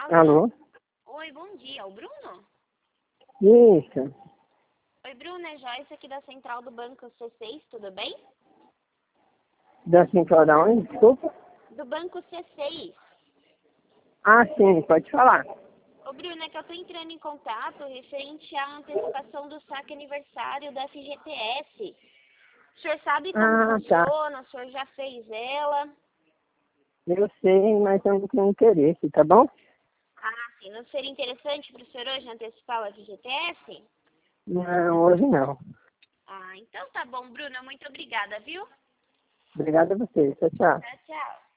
Alô? Oi, bom dia. O Bruno? Isso. Oi, Bruno, é Joyce aqui da central do Banco C6, tudo bem? Da central da onde? Desculpa. Do Banco C6. Ah, sim, pode falar. Ô, Bruno, é que eu tô entrando em contato referente à antecipação do saque aniversário da FGTS. O senhor sabe como Ah, tá. funciona? O senhor já fez ela? Eu sei, mas eu não tenho interesse, tá bom? Ah, sim. Não seria interessante para o senhor hoje antecipar o FGTS? Não, hoje não. Ah, então tá bom, Bruno. Muito obrigada, viu? Obrigado a você. Tchau, tchau. Tchau, tchau.